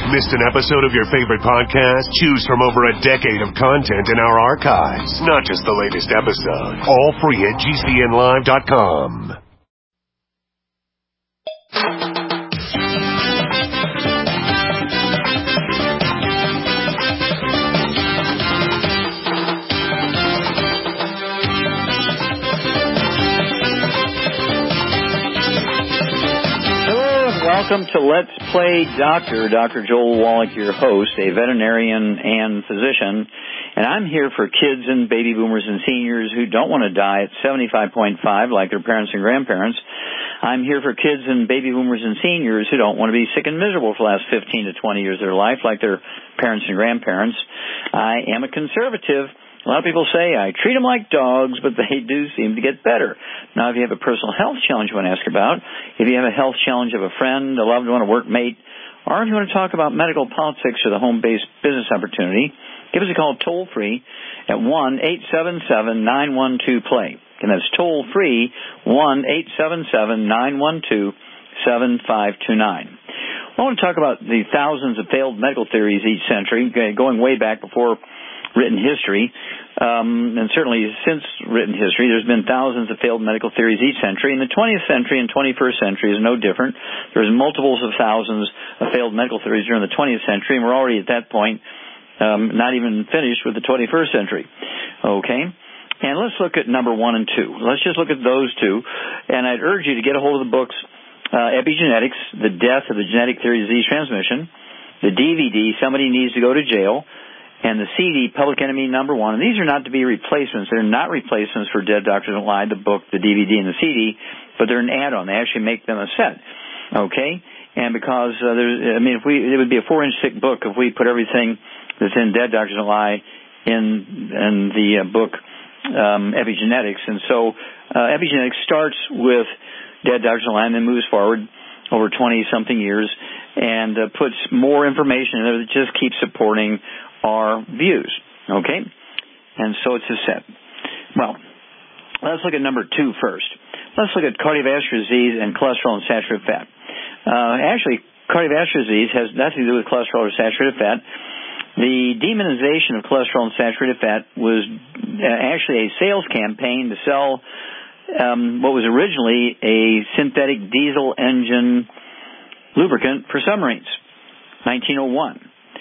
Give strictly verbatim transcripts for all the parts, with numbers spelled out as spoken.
Missed an episode of your favorite podcast? Choose from over a decade of content in our archives, not just the latest episode. All free at G C N live dot com. Welcome to Let's Play Doctor. Doctor Joel Wallach, your host, a veterinarian and physician. And I'm here for kids and baby boomers and seniors who don't want to die at seventy-five point five like their parents and grandparents. I'm here for kids and baby boomers and seniors who don't want to be sick and miserable for the last fifteen to twenty years of their life like their parents and grandparents. I am a conservative. A lot of people say I treat them like dogs, but they do seem to get better. Now, if you have a personal health challenge you want to ask about, if you have a health challenge of a friend, a loved one, a workmate, or if you want to talk about medical politics or the home-based business opportunity, give us a call toll-free at one eight seven seven, nine one two, play. And that's toll-free, one eight seven seven, nine one two, seven five two nine. I want to talk about the thousands of failed medical theories each century, going way back before written history, um, and certainly since written history, there's been thousands of failed medical theories each century. In the twentieth century and twenty-first century is no different. There's multiples of thousands of failed medical theories during the twentieth century, and we're already at that point um, not even finished with the twenty-first century. Okay? And let's look at number one and two. Let's just look at those two, and I'd urge you to get a hold of the books uh, Epigenetics, The Death of the Genetic Theory of Disease Transmission, the D V D, Somebody Needs to Go to Jail, and the C D, Public Enemy Number One. And these are not to be replacements. They're not replacements for Dead Doctors Don't Lie, the book, the D V D, and the C D, but they're an add-on. They actually make them a set. Okay? And because, uh, there's, I mean, if we, it would be a four-inch thick book if we put everything that's in Dead Doctors Don't Lie in, in the uh, book um, Epigenetics. And so uh, Epigenetics starts with Dead Doctors Don't Lie and then moves forward over twenty-something years and uh, puts more information in there that just keeps supporting our views, okay? And so it's a set. Well, let's look at number two first. Let's look at cardiovascular disease and cholesterol and saturated fat. Uh, actually, cardiovascular disease has nothing to do with cholesterol or saturated fat. The demonization of cholesterol and saturated fat was actually a sales campaign to sell um, what was originally a synthetic diesel engine lubricant for submarines, nineteen oh one.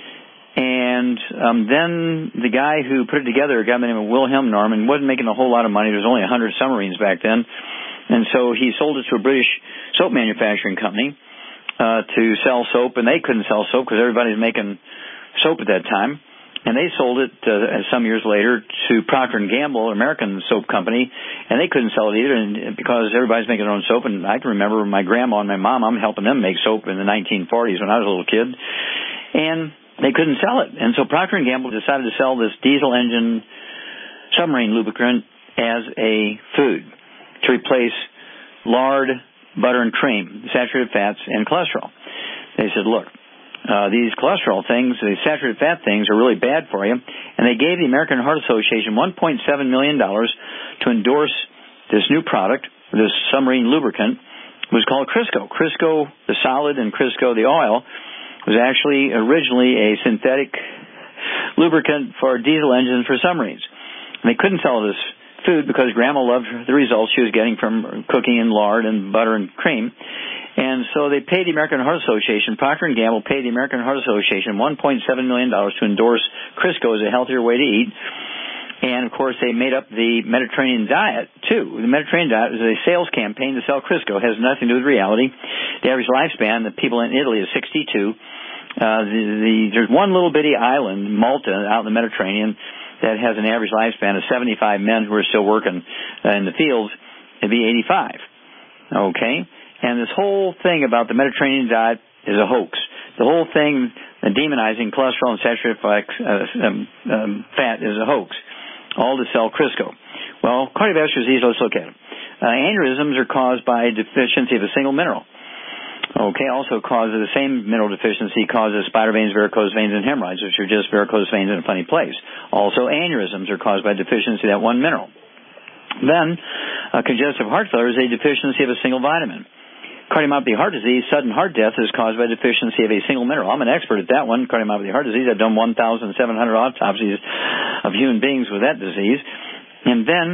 And um, then the guy who put it together, a guy by the name of Wilhelm Norman, wasn't making a whole lot of money. There was only one hundred submarines back then. And so he sold it to a British soap manufacturing company uh, to sell soap, and they couldn't sell soap because everybody was making soap at that time. And they sold it uh, some years later to Procter and Gamble, an American soap company, and they couldn't sell it either and because everybody's making their own soap. And I can remember my grandma and my mom, I'm helping them make soap in the nineteen forties when I was a little kid. And they couldn't sell it. And so Procter and Gamble decided to sell this diesel engine submarine lubricant as a food to replace lard, butter, and cream, saturated fats, and cholesterol. They said, look, uh, these cholesterol things, these saturated fat things are really bad for you. And they gave the American Heart Association one point seven million dollars to endorse this new product, this submarine lubricant. It was called Crisco. Crisco, the solid, and Crisco, the oil, was actually originally a synthetic lubricant for diesel engines for submarines. And they couldn't sell this food because Grandma loved the results she was getting from cooking in lard and butter and cream. And so they paid the American Heart Association, Procter and Gamble paid the American Heart Association one point seven million dollars to endorse Crisco as a healthier way to eat. And, of course, they made up the Mediterranean diet, too. The Mediterranean diet is a sales campaign to sell Crisco. It has nothing to do with reality. The average lifespan, the people in Italy, is sixty-two. Uh, the, the, there's one little bitty island, Malta, out in the Mediterranean, that has an average lifespan of seventy-five men who are still working uh, in the fields. It'd be eighty-five. Okay? And this whole thing about the Mediterranean diet is a hoax. The whole thing, uh, demonizing cholesterol and saturated fat, uh, um, um, fat is a hoax. All to sell Crisco. Well, cardiovascular disease, let's look at it. Uh, aneurysms are caused by deficiency of a single mineral. Okay, also causes the same mineral deficiency causes spider veins, varicose veins, and hemorrhoids, which are just varicose veins in a funny place. Also, aneurysms are caused by deficiency of that one mineral. Then, uh, congestive heart failure is a deficiency of a single vitamin. cardiomyopathy heart disease, sudden heart death is caused by deficiency of a single mineral. I'm an expert at that one, cardiomyopathy heart disease. I've done one thousand seven hundred autopsies of human beings with that disease. And then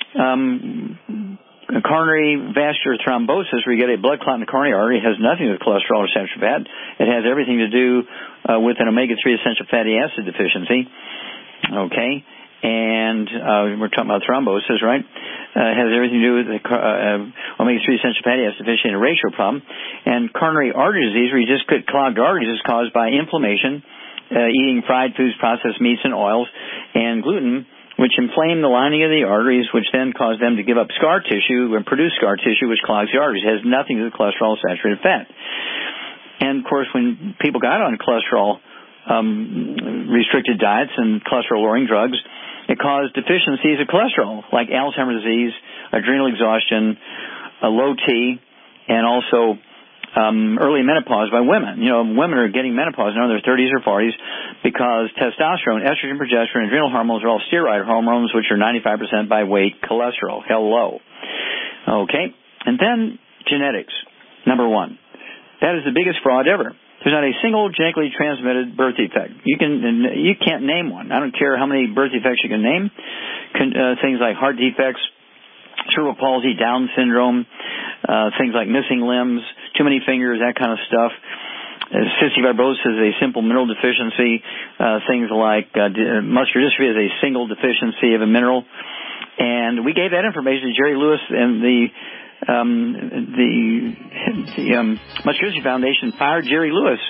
um, coronary vascular thrombosis, where you get a blood clot in the coronary artery, has nothing to do with cholesterol or saturated fat. It has everything to do uh, with an omega three essential fatty acid deficiency. Okay? And uh, we're talking about thrombosis, right? Uh, has everything to do with the uh, omega three essential fatty acid deficiency and a ratio problem. And coronary artery disease, where you just get clogged arteries, is caused by inflammation, uh, eating fried foods, processed meats and oils, and gluten, which inflame the lining of the arteries, which then cause them to give up scar tissue and produce scar tissue, which clogs the arteries. It has nothing to do with cholesterol or saturated fat. And, of course, when people got on cholesterol um, restricted diets and cholesterol-lowering drugs, it caused deficiencies of cholesterol, like Alzheimer's disease, adrenal exhaustion, a low T, and also um, early menopause by women. You know, women are getting menopause now in their thirties or forties because testosterone, estrogen, progesterone, adrenal hormones are all steroid hormones, which are ninety-five percent by weight cholesterol. Hello. Okay. And then genetics, number one. That is the biggest fraud ever. There's not a single genetically transmitted birth defect. You can you can't name one. I don't care how many birth defects you can name. Can, uh, things like heart defects, cerebral palsy, Down syndrome, uh, things like missing limbs, too many fingers, that kind of stuff. Uh, cystic fibrosis is a simple mineral deficiency. Uh, things like uh, d- muscular dystrophy is a single deficiency of a mineral. And we gave that information to Jerry Lewis and the Um, the the um, Muscular Dystrophy Foundation fired Jerry Lewis,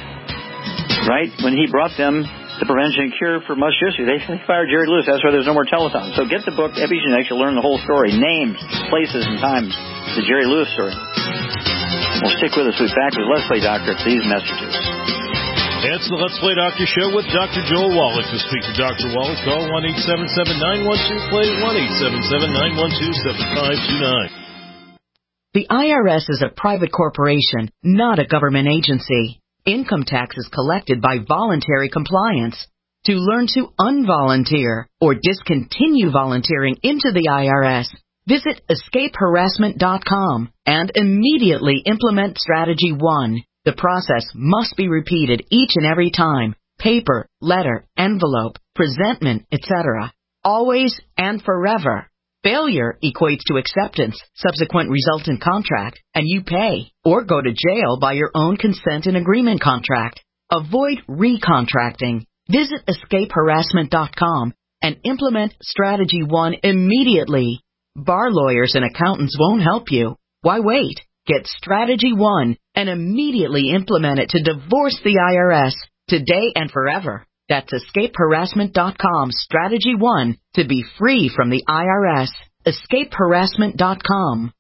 right, when he brought them the prevention and cure for muscular dystrophy. They, they fired Jerry Lewis. That's why there's no more telethon. So get the book, Epigenetics. You'll learn the whole story, names, places, and times, the Jerry Lewis story. Well, stick with us. We'll be back with Let's Play Doctor after these messages. It's the Let's Play Doctor show with Doctor Joel Wallach. To speak to Doctor Wallach, call one eight seven seven, nine one two, play, one eight seven seven, nine one two, seven five two nine. The I R S is a private corporation, not a government agency. Income tax is collected by voluntary compliance. To learn to unvolunteer or discontinue volunteering into the I R S, visit escape harassment dot com and immediately implement Strategy one. The process must be repeated each and every time. Paper, letter, envelope, presentment, et cetera. Always and forever. Failure equates to acceptance, subsequent resultant contract, and you pay, or go to jail by your own consent and agreement contract. Avoid recontracting. Visit escape harassment dot com and implement Strategy one immediately. Bar lawyers and accountants won't help you. Why wait? Get Strategy one and immediately implement it to divorce the I R S today and forever. That's escape harassment dot com, Strategy one, to be free from the I R S. escape harassment dot com.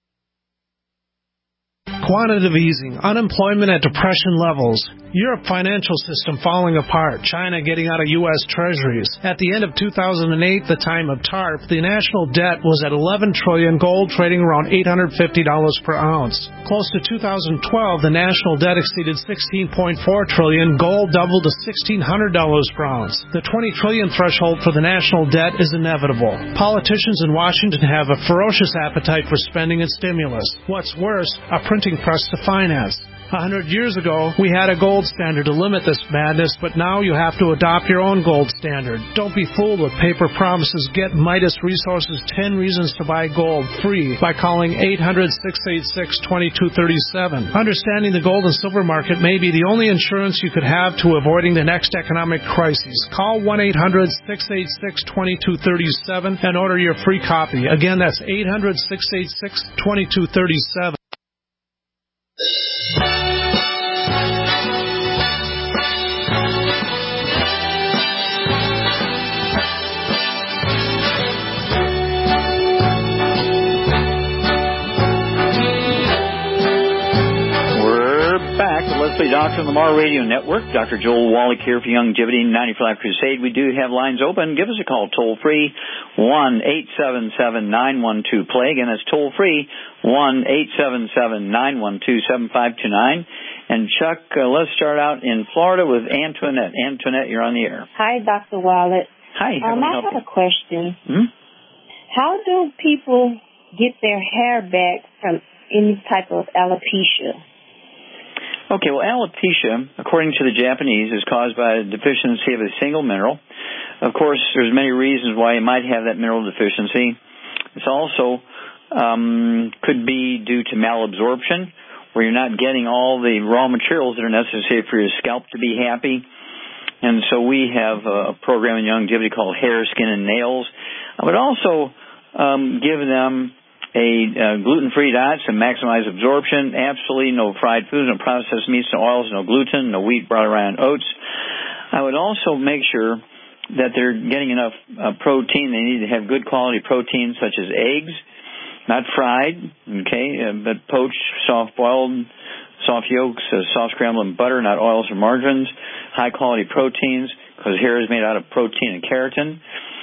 Quantitative easing, unemployment at depression levels, Europe financial system falling apart, China getting out of U S treasuries. At the end of two thousand eight, the time of TARP, the national debt was at eleven trillion dollars, gold trading around eight hundred fifty dollars per ounce. Close to two thousand twelve, the national debt exceeded sixteen point four trillion dollars, gold doubled to sixteen hundred dollars per ounce. The twenty trillion dollars threshold for the national debt is inevitable. Politicians in Washington have a ferocious appetite for spending and stimulus. What's worse, a printing press to finance. A hundred years ago, we had a gold standard to limit this madness, but now you have to adopt your own gold standard. Don't be fooled with paper promises. Get Midas Resources ten Reasons to Buy Gold free by calling eight hundred, six eight six, two two three seven. Understanding the gold and silver market may be the only insurance you could have to avoiding the next economic crisis. Call one eight hundred, six eight six, two two three seven and order your free copy. Again, that's eight hundred, six eight six, two two three seven. Let's Play Doctor on the Mar Radio Network. Doctor Joel Wallach here for Longevity ninety for Life Crusade. We do have lines open. Give us a call toll free, one eight seven seven, nine one two, play. Again, that's toll free, one eight seven seven, nine one two, seven five two nine. And Chuck, uh, let's start out in Florida with Antoinette. Antoinette, you're on the air. Hi, Doctor Wallach. Hi. How um, can I I help have you? a question. Hmm? How do people get their hair back from any type of alopecia? Okay, well, alopecia, according to the Japanese, is caused by a deficiency of a single mineral. Of course, there's many reasons why you might have that mineral deficiency. It's also um, could be due to malabsorption, where you're not getting all the raw materials that are necessary for your scalp to be happy. And so we have a program in Youngevity called Hair, Skin, and Nails. I would also um, give them a uh, gluten-free diet to maximize absorption. Absolutely no fried foods, no processed meats, no oils, no gluten, no wheat, barley, rye, and oats. I would also make sure that they're getting enough uh, protein. They need to have good quality protein, such as eggs, not fried, okay, uh, but poached, soft-boiled, soft yolks, uh, soft scrambled in butter, not oils or margarines, high-quality proteins, because hair is made out of protein and keratin.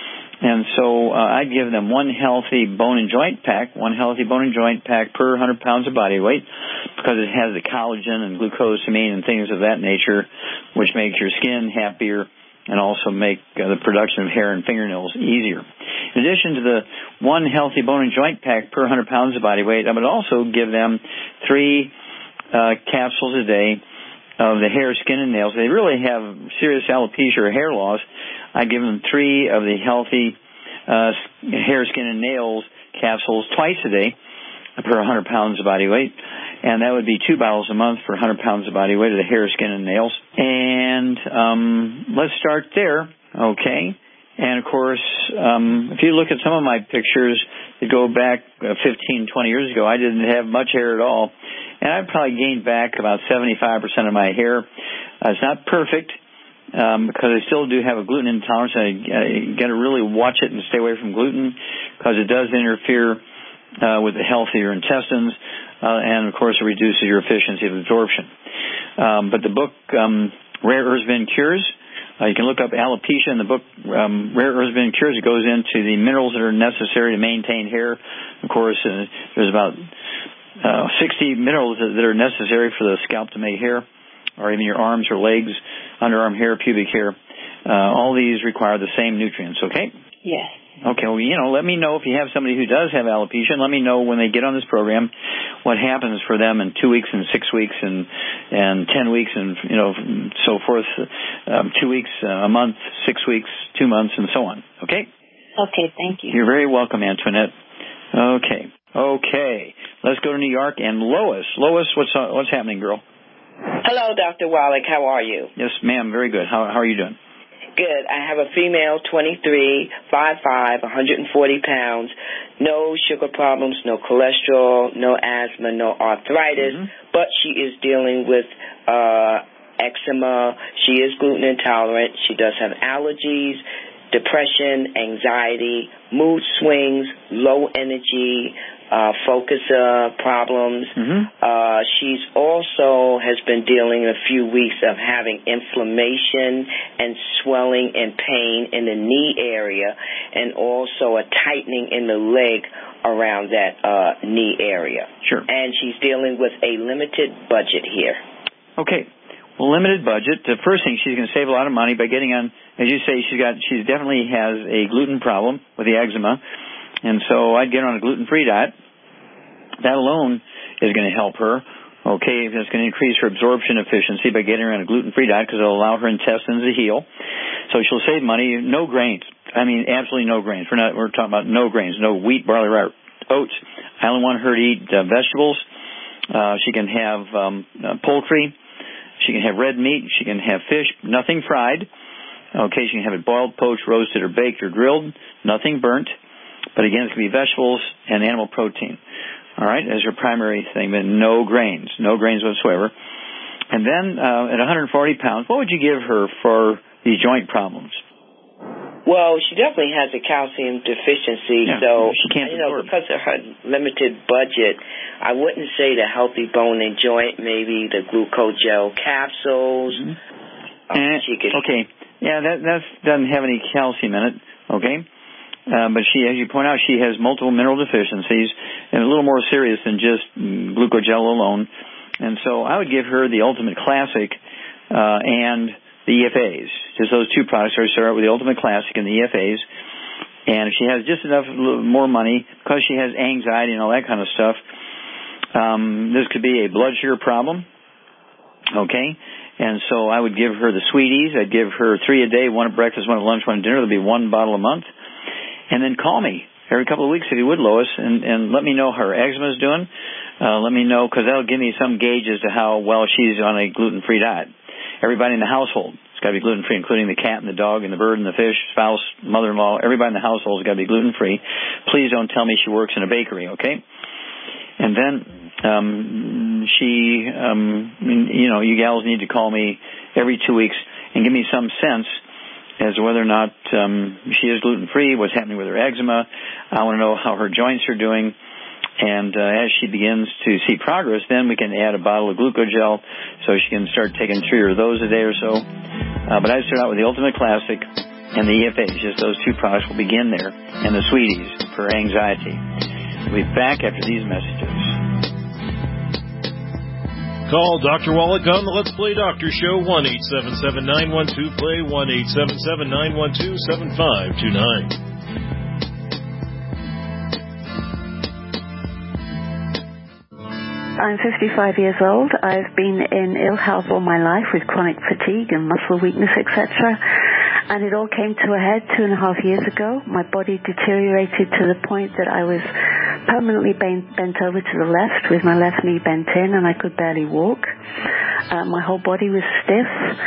And so uh, I'd give them one healthy bone and joint pack, one healthy bone and joint pack per one hundred pounds of body weight, because it has the collagen and glucosamine and things of that nature, which makes your skin happier and also make uh, the production of hair and fingernails easier. In addition to the one healthy bone and joint pack per one hundred pounds of body weight, I would also give them three uh, capsules a day of the hair, skin, and nails. They really have serious alopecia or hair loss. I give them three of the healthy uh, hair, skin, and nails capsules twice a day per one hundred pounds of body weight. And that would be two bottles a month for one hundred pounds of body weight of the hair, skin, and nails. And um, let's start there, okay? And, of course, um, if you look at some of my pictures that go back uh, fifteen, twenty years ago, I didn't have much hair at all. And I've probably gained back about seventy-five percent of my hair. Uh, it's not perfect um, because I still do have a gluten intolerance. I, I got to really watch it and stay away from gluten because it does interfere uh, with the health of your intestines. Uh, and, of course, it reduces your efficiency of absorption. Um, but the book, um, Rare Herbs Ben Cures, uh, you can look up alopecia in the book, um, Rare Herbs Ben Cures. It goes into the minerals that are necessary to maintain hair. Of course, uh, there's about uh, sixty minerals that, that are necessary for the scalp to make hair, or even your arms or legs, underarm hair, pubic hair. Uh, all these require the same nutrients, okay? Yes. Okay, well, you know, let me know if you have somebody who does have alopecia, and let me know when they get on this program what happens for them in two weeks and six weeks and and ten weeks and, you know, so forth, um, two weeks, uh, a month, six weeks, two months, and so on. Okay? Okay, thank you. You're very welcome, Antoinette. Okay. Okay. Let's go to New York and Lois. Lois, what's uh, what's happening, girl? Hello, Doctor Wallach. How are you? Yes, ma'am. Very good. How, how are you doing? Good. I have a female, twenty-three, five foot five, one hundred forty pounds, no sugar problems, no cholesterol, no asthma, no arthritis, mm-hmm. but she is dealing with uh, eczema. She is gluten intolerant. She does have allergies, depression, anxiety, mood swings, low energy, uh, focus uh, problems. Mm-hmm. Uh, she's also has been dealing a few weeks of having inflammation and swelling and pain in the knee area, and also a tightening in the leg around that uh, knee area. Sure. And she's dealing with a limited budget here. Okay. Well, limited budget. The first thing, she's going to save a lot of money by getting on, as you say, she's got, she definitely has a gluten problem with the eczema. And so I'd get her on a gluten-free diet. That alone is going to help her. Okay, it's going to increase her absorption efficiency by getting her on a gluten-free diet because it'll allow her intestines to heal. So she'll save money. No grains. I mean, absolutely no grains. We're not. We're talking about no grains. No wheat, barley, rye, oats. I only want her to eat uh, vegetables. Uh, she can have um, uh, poultry. She can have red meat. She can have fish. Nothing fried. Okay, she can have it boiled, poached, roasted, or baked, or grilled. Nothing burnt. But again, it's going to be vegetables and animal protein. All right, as your primary thing, but no grains, no grains whatsoever. And then uh, at one hundred forty pounds, what would you give her for these joint problems? Well, she definitely has a calcium deficiency, yeah, so she can't you know absorb. Because of her limited budget, I wouldn't say the healthy bone and joint, maybe the glucogel capsules. Mm-hmm. uh, and, she could, okay, yeah, that that's, doesn't have any calcium in it. Okay. Uh, but she, as you point out, she has multiple mineral deficiencies, and a little more serious than just glucogel alone. And so I would give her the Ultimate Classic uh, and the E F As. Just those two products. I start with the Ultimate Classic and the E F As. And if she has just enough more money, because she has anxiety and all that kind of stuff, Um, this could be a blood sugar problem. Okay? And so I would give her the sweeties. I'd give her three a day, one at breakfast, one at lunch, one at dinner. There'd be one bottle a month. And then call me every couple of weeks if you would, Lois, and, and let me know how her eczema is doing. Uh, let me know, because that'll give me some gauge as to how well she's on a gluten-free diet. Everybody in the household has got to be gluten-free, including the cat and the dog and the bird and the fish, spouse, mother-in-law. Everybody in the household has got to be gluten-free. Please don't tell me she works in a bakery, okay? And then um, she, um, you know, you gals need to call me every two weeks and give me some sense as to whether or not um, she is gluten-free, what's happening with her eczema. I want to know how her joints are doing. And uh, as she begins to see progress, then we can add a bottle of glucogel so she can start taking three of those a day or so. Uh, but I start out with the Ultimate Classic and the E F As. Just those two products will begin there. And the Sweeties for anxiety. We'll be back after these messages. Call Doctor Wallach on the Let's Play Doctor Show, one eight seven seven, nine one two, play, one eight seven seven, nine one two, seven five two nine. I'm fifty-five years old. I've been in ill health all my life with chronic fatigue and muscle weakness, et cetera. And it all came to a head two and a half years ago. My body deteriorated to the point that I was permanently bent, bent over to the left with my left knee bent in, and I could barely walk. Uh, my whole body was stiff.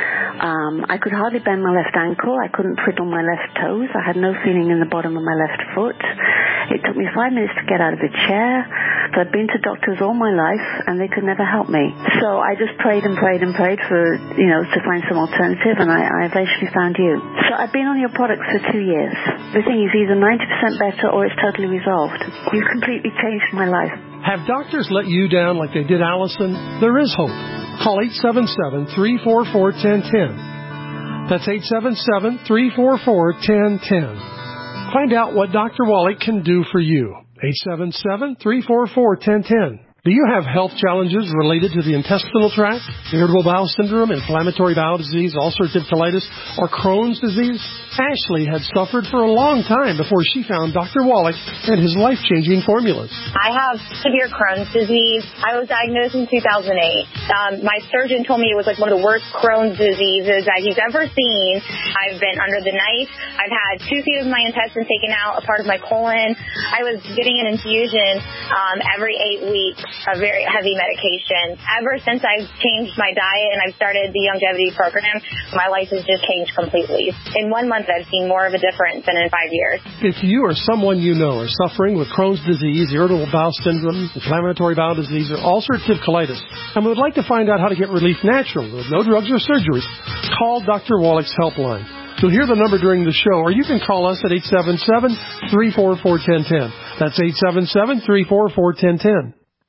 Um, I could hardly bend my left ankle. I couldn't twiddle my left toes. I had no feeling in the bottom of my left foot. It took me five minutes to get out of the chair. So I've been to doctors all my life, and they could never help me. So I just prayed and prayed and prayed for, you know, to find some alternative, and I, I eventually found you. So I've been on your products for two years. The thing is either ninety percent better or it's totally resolved. You've completely changed my life. Have doctors let you down like they did Allison? There is hope. Call eight seven seven, three four four, one zero one zero. That's eight seven seven, three four four, one zero one zero. Find out what Doctor Wallach can do for you. eight seven seven, three four four, one zero one zero. Do you have health challenges related to the intestinal tract, irritable bowel syndrome, inflammatory bowel disease, ulcerative colitis, or Crohn's disease? Ashley had suffered for a long time before she found Doctor Wallach and his life-changing formulas. I have severe Crohn's disease. I was diagnosed in two thousand eight. Um, my surgeon told me it was like one of the worst Crohn's diseases that he's ever seen. I've been under the knife. I've had two feet of my intestine taken out, a part of my colon. I was getting an infusion um, every eight weeks. A very heavy medication. Ever since I've changed my diet and I've started the longevity program, my life has just changed completely. In one month, I've seen more of a difference than in five years. If you or someone you know are suffering with Crohn's disease, irritable bowel syndrome, inflammatory bowel disease, or ulcerative colitis, and would like to find out how to get relief naturally with no drugs or surgeries, call Doctor Wallach's helpline. You'll hear the number during the show, or you can call us at eight seven seven, three four four, one zero one zero. That's eight seven seven, three four four, one zero one zero.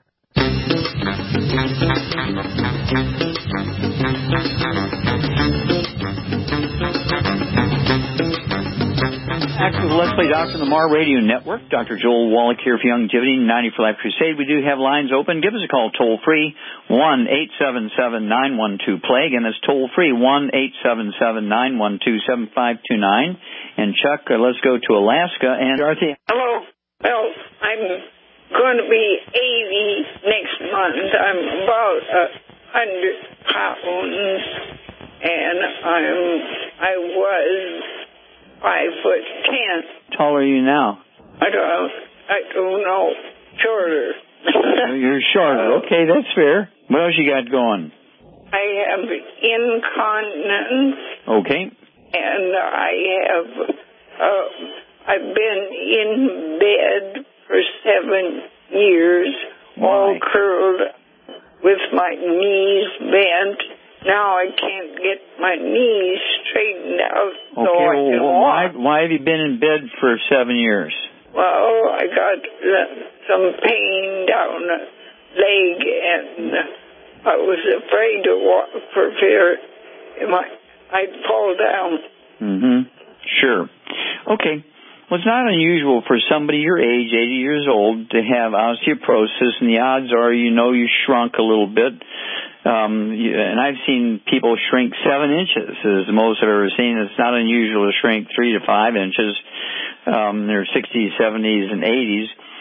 Back to the Let's Play Doctor on the Mar Radio Network. Doctor Joel Wallach here for Longevity ninety for Life Crusade. We do have lines open. Give us a call toll free, one eight seven seven, nine one two, play. Again, that's toll free, one eight seven seven, nine one two, seven five two nine. And Chuck, uh, let's go to Alaska. And Dorothy. Hello. Well, I'm going to be eighty next month. I'm about a hundred pounds, and I'm I was five foot ten. How tall are you now? I don't I don't know. Shorter. You're shorter. Okay, that's fair. What else you got going? I have incontinence. Okay. And I have uh, I've been in bed for seven years, Why? all curled with my knees bent. Now I can't get my knees straightened out so okay, I well, can well, walk. why, why have you been in bed for seven years? Well, I got uh, some pain down the leg, and uh, I was afraid to walk for fear my, I'd fall down. Mm-hmm. Sure. Okay. Well, it's not unusual for somebody your age, eighty years old, to have osteoporosis, and the odds are you know you shrunk a little bit. Um, and I've seen people shrink seven inches, is the most I've ever seen. It's not unusual to shrink three to five inches. Um, they're sixties, seventies, and eighties.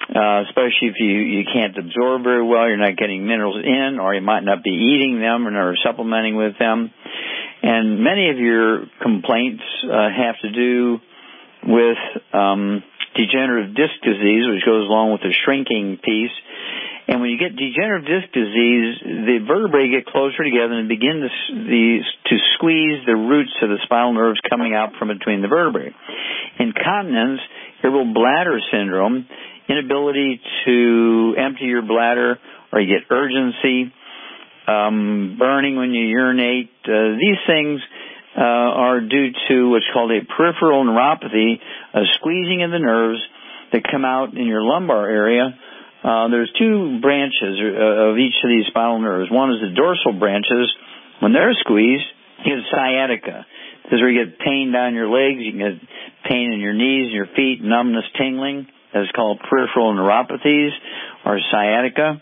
uh, especially if you, you can't absorb very well, you're not getting minerals in, or you might not be eating them or supplementing with them. And many of your complaints uh, have to do with um, degenerative disc disease, which goes along with the shrinking piece. And when you get degenerative disc disease, the vertebrae get closer together and begin to, the, to squeeze the roots of the spinal nerves coming out from between the vertebrae. Incontinence, irritable bladder syndrome, inability to empty your bladder, or you get urgency, um, burning when you urinate, uh, these things uh, are due to what's called a peripheral neuropathy, a squeezing of the nerves that come out in your lumbar area. Uh, there's two branches of each of these spinal nerves. One is the dorsal branches. When they're squeezed, you get sciatica. This is where you get pain down your legs. You can get pain in your knees, your feet, numbness, tingling. That's called peripheral neuropathies or sciatica.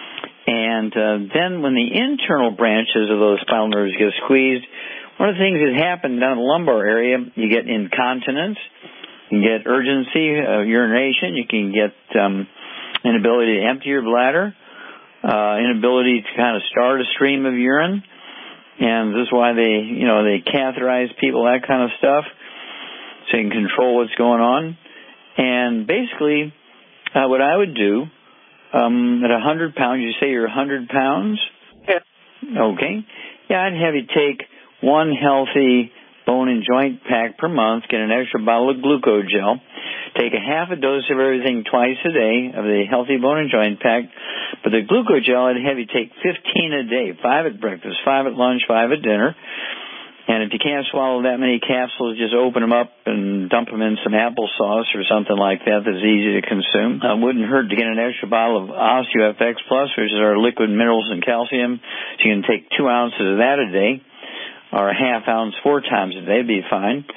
And uh, then when the internal branches of those spinal nerves get squeezed, one of the things that happen down the lumbar area, you get incontinence, you can get urgency, uh, urination, you can get um, inability to empty your bladder, uh, inability to kind of start a stream of urine, and this is why they, you know, they catheterize people, that kind of stuff, so you can control what's going on. And basically, uh, what I would do, um, at one hundred pounds, you say you're one hundred pounds? Yeah. Okay. Yeah, I'd have you take one healthy bone and joint pack per month, get an extra bottle of Glucogel, take a half a dose of everything twice a day of the healthy bone and joint pack. But the Glucogel, I'd have you take fifteen a day, five at breakfast, five at lunch, five at dinner. And if you can't swallow that many capsules, just open them up and dump them in some applesauce or something like that that's easy to consume. It wouldn't hurt to get an extra bottle of OsteoFX Plus, which is our liquid minerals and calcium. So you can take two ounces of that a day, or a half ounce four times a day, would be fine.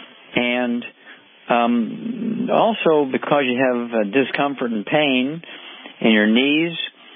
And um, also, because you have uh, discomfort and pain in your knees,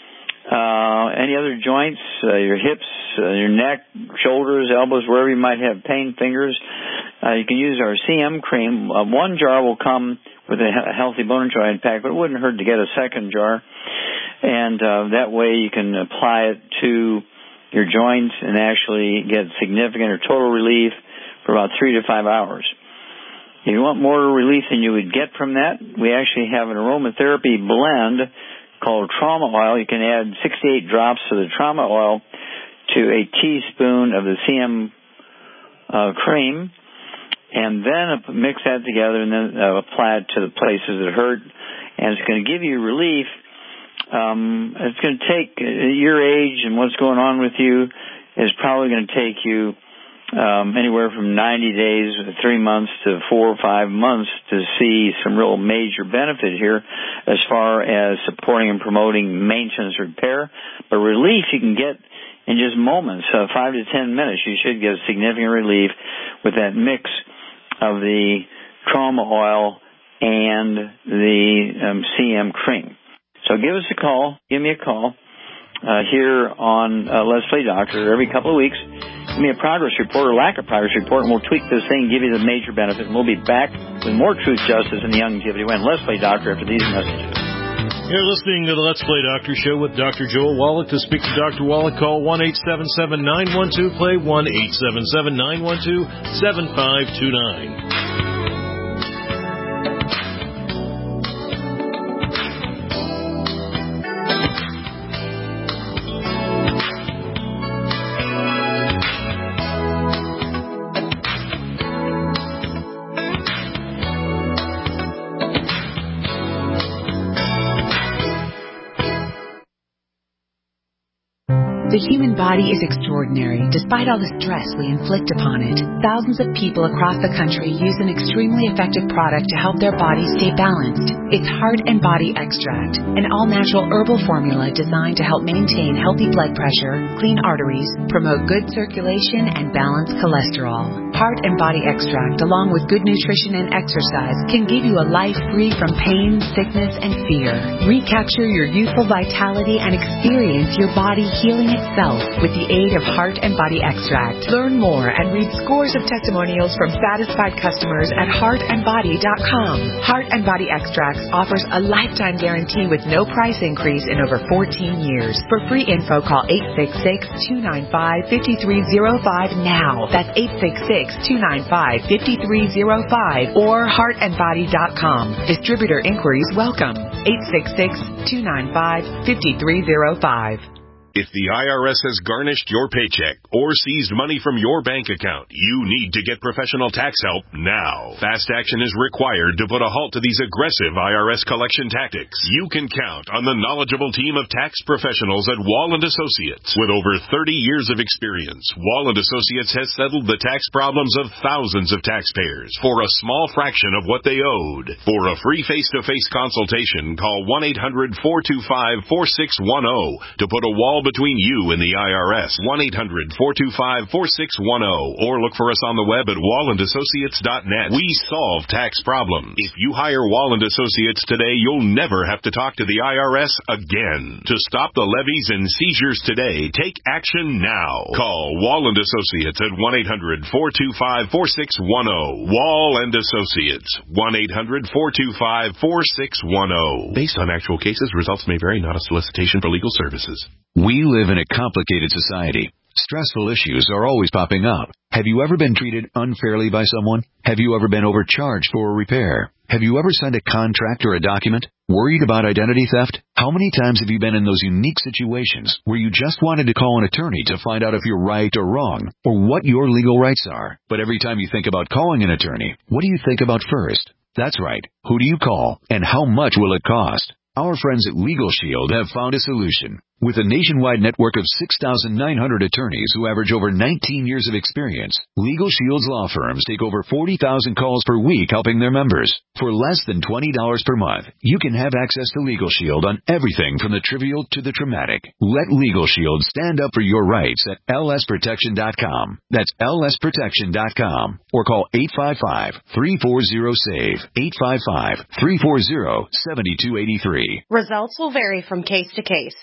uh, any other joints, uh, your hips, uh, your neck, shoulders, elbows, wherever you might have pain, fingers, uh, you can use our C M cream. Uh, one jar will come with a healthy bone and joint pack, but it wouldn't hurt to get a second jar. And uh, that way you can apply it to your joints and actually get significant or total relief for about three to five hours. If you want more relief than you would get from that, we actually have an aromatherapy blend called Trauma Oil. You can add sixty-eight drops of the Trauma Oil to a teaspoon of the C M uh, cream, and then mix that together and then uh, apply it to the places that hurt. And it's going to give you relief. Um, it's going to take uh, your age and what's going on with you is probably going to take you um, anywhere from ninety days, three months to four or five months to see some real major benefit here as far as supporting and promoting maintenance repair. But relief you can get in just moments, uh, five to ten minutes. You should get significant relief with that mix of the Trauma Oil and the um, C M cream. So give us a call. Give me a call uh, here on uh, Let's Play Doctor every couple of weeks. Give me a progress report or lack of progress report, and we'll tweak this thing and give you the major benefit. And we'll be back with more truth, justice, and the longevity when Let's Play Doctor after these messages. You're listening to the Let's Play Doctor Show with Doctor Joel Wallach. To speak to Doctor Wallach, call one eight seven seven, nine one two, play, one eight seven seven, nine one two, seven five two nine. The human body is extraordinary, despite all the stress we inflict upon it. Thousands of people across the country use an extremely effective product to help their bodies stay balanced. It's Heart and Body Extract, an all-natural herbal formula designed to help maintain healthy blood pressure, clean arteries, promote good circulation, and balance cholesterol. Heart and Body Extract, along with good nutrition and exercise, can give you a life free from pain, sickness, and fear. Recapture your youthful vitality and experience your body healing itself with the aid of Heart and Body Extract. Learn more and read scores of testimonials from satisfied customers at heart and body dot com. Heart and Body Extracts offers a lifetime guarantee with no price increase in over fourteen years. For free info, call eight six six, two nine five, five three zero five now. That's eight six six, two nine five, five three zero five or heart and body dot com. Distributor inquiries welcome. eight six six, two nine five, five three zero five. If the I R S has garnished your paycheck or seized money from your bank account, you need to get professional tax help now. Fast action is required to put a halt to these aggressive I R S collection tactics. You can count on the knowledgeable team of tax professionals at Wall and Associates. With over thirty years of experience, Wall and Associates has settled the tax problems of thousands of taxpayers for a small fraction of what they owed. For a free face-to-face consultation, call one eight hundred, four two five, four six one zero to put a wall between you and the I R S. one eight hundred, four two five, four six one zero or look for us on the web at wall and associates dot net. We solve tax problems. If you hire Wall and Associates today, you'll never have to talk to the I R S again. To stop the levies and seizures today, take action now. Call Wall and Associates at one eight hundred, four two five, four six one zero. Wall and Associates, one eight hundred, four two five, four six one zero. Based on actual cases, results may vary, not a solicitation for legal services. We live in a complicated society. Stressful issues are always popping up. Have you ever been treated unfairly by someone? Have you ever been overcharged for a repair? Have you ever signed a contract or a document? Worried about identity theft? How many times have you been in those unique situations where you just wanted to call an attorney to find out if you're right or wrong, or what your legal rights are? But every time you think about calling an attorney, what do you think about first? That's right. Who do you call, and how much will it cost? Our friends at Legal Shield have found a solution. With a nationwide network of six thousand nine hundred attorneys who average over nineteen years of experience, Legal Shield's law firms take over forty thousand calls per week helping their members. For less than twenty dollars per month, you can have access to Legal Shield on everything from the trivial to the traumatic. Let Legal Shield stand up for your rights at L S protection dot com. That's L S protection dot com. Or call eight five five, three four zero, SAVE, eight five five, three four zero, seven two eight three. Results will vary from case to case.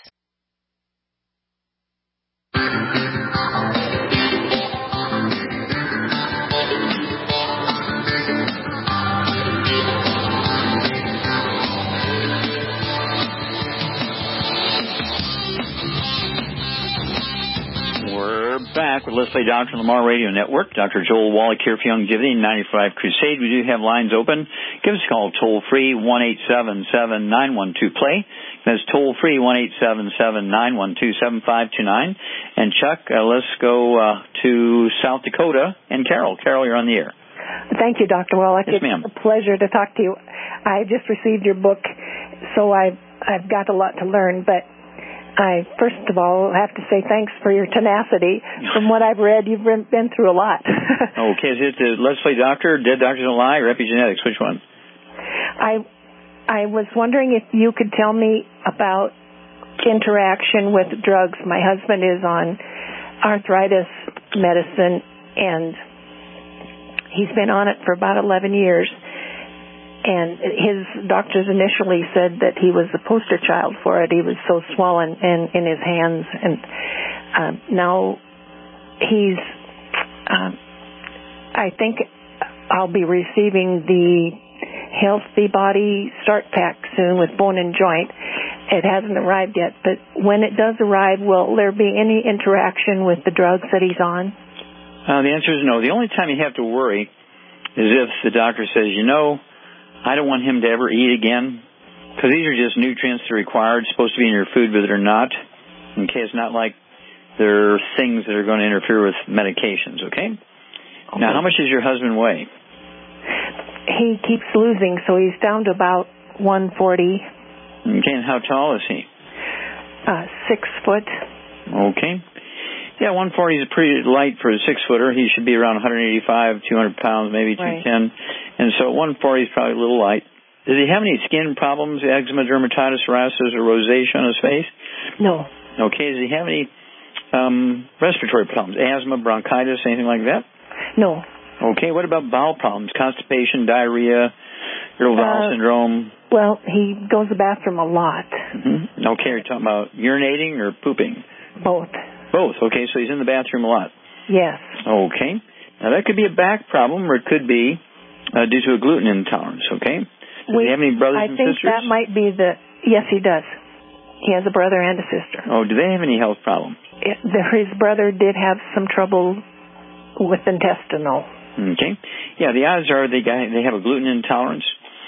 We're back with Let's Play Doctor on the Lamar Radio Network. Doctor Joel Wallach here for Youngevity ninety-five Crusade. We do have lines open. Give us a call toll-free, one eight seven seven, nine one two, play. That's toll-free, one eight seven seven, nine one two, seven five two nine. And Chuck, uh, let's go uh, to South Dakota. And Carol. Carol, you're on the air. Thank you, Doctor Wallach. Yes, it's ma'am. a pleasure to talk to you. I just received your book, so I've, I've got a lot to learn, but I, first of all, have to say thanks for your tenacity. From what I've read, you've been, been through a lot. Okay, is it the Let's Play Doctor, Dead Doctors Don't Lie, or Epigenetics? Which one? I I was wondering if you could tell me about interaction with drugs. My husband is on arthritis medicine, and he's been on it for about eleven years. And his doctors initially said that he was the poster child for it. He was so swollen in, in his hands. And uh, now he's, uh, I think I'll be receiving the Healthy Body Start Pack soon with Bone and Joint. It hasn't arrived yet, but when it does arrive, will there be any interaction with the drugs that he's on? Uh, the answer is no. The only time you have to worry is if the doctor says, you know, I don't want him to ever eat again, because these are just nutrients that are required, supposed to be in your food, but they're not. Okay, it's not like they're things that are going to interfere with medications, okay? okay? Now, how much does your husband weigh? He keeps losing, so he's down to about one forty. Okay, and how tall is he? Uh, six foot. Okay. Yeah, one forty is pretty light for a six-footer. He should be around one eighty-five, two hundred pounds, maybe two ten. Right. And so one forty is probably a little light. Does he have any skin problems, eczema, dermatitis, psoriasis, or rosacea on his face? No. Okay. Does he have any um, respiratory problems, asthma, bronchitis, anything like that? No. Okay. What about bowel problems, constipation, diarrhea, irritable bowel uh, syndrome? Well, he goes to the bathroom a lot. Mm-hmm. Okay. Are you talking about urinating or pooping? Both. Both. Okay, so he's in the bathroom a lot. Yes. Okay. Now, that could be a back problem, or it could be uh, due to a gluten intolerance, okay? Does we, he have any brothers I and think sisters? that might be the... Yes, he does. He has a brother and a sister. Oh, do they have any health problem? It, the, his brother did have some trouble with intestinal. Okay. Yeah, the odds are they got, they have a gluten intolerance.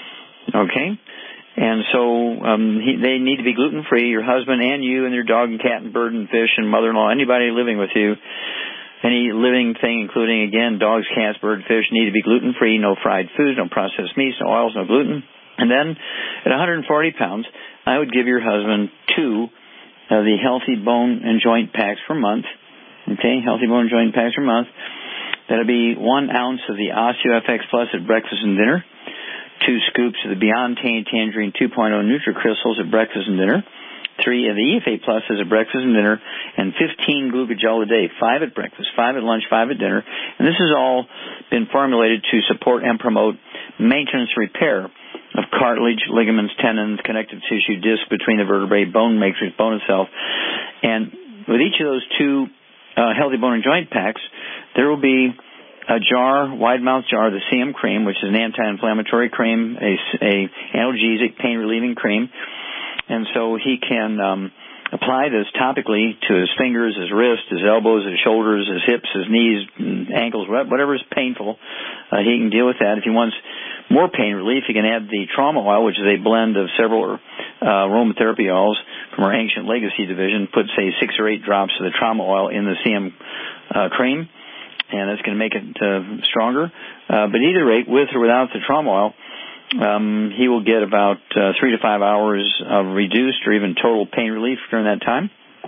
Okay. And so um, he, they need to be gluten-free, your husband and you and your dog and cat and bird and fish and mother-in-law, anybody living with you, any living thing, including, again, dogs, cats, bird, fish, need to be gluten-free, no fried foods, no processed meats, no oils, no gluten. And then at one hundred forty pounds, I would give your husband two of the Healthy Bone and Joint Packs per month. Okay, Healthy Bone and Joint Packs per month. That would be one ounce of the OsteoFX Plus at breakfast and dinner, two scoops of the Beyond Tangy Tangerine two point oh NutriCrystals at breakfast and dinner, three of the E F A Pluses at breakfast and dinner, and fifteen Glucogel a day, five at breakfast, five at lunch, five at dinner. And this has all been formulated to support and promote maintenance repair of cartilage, ligaments, tendons, connective tissue, disc between the vertebrae, bone matrix, bone itself. And with each of those two uh, Healthy Bone and Joint Packs, there will be a jar, wide-mouth jar, of the C M cream, which is an anti-inflammatory cream, a, a analgesic, pain-relieving cream. And so he can um, apply this topically to his fingers, his wrists, his elbows, his shoulders, his hips, his knees, ankles, whatever is painful. Uh, he can deal with that. If he wants more pain relief, he can add the trauma oil, which is a blend of several uh, aromatherapy oils from our Ancient Legacy division. Put, say, six or eight drops of the trauma oil in the C M uh, cream, and that's going to make it uh, stronger. Uh, but either rate, with or without the trauma oil, um, he will get about uh, three to five hours of reduced or even total pain relief during that time.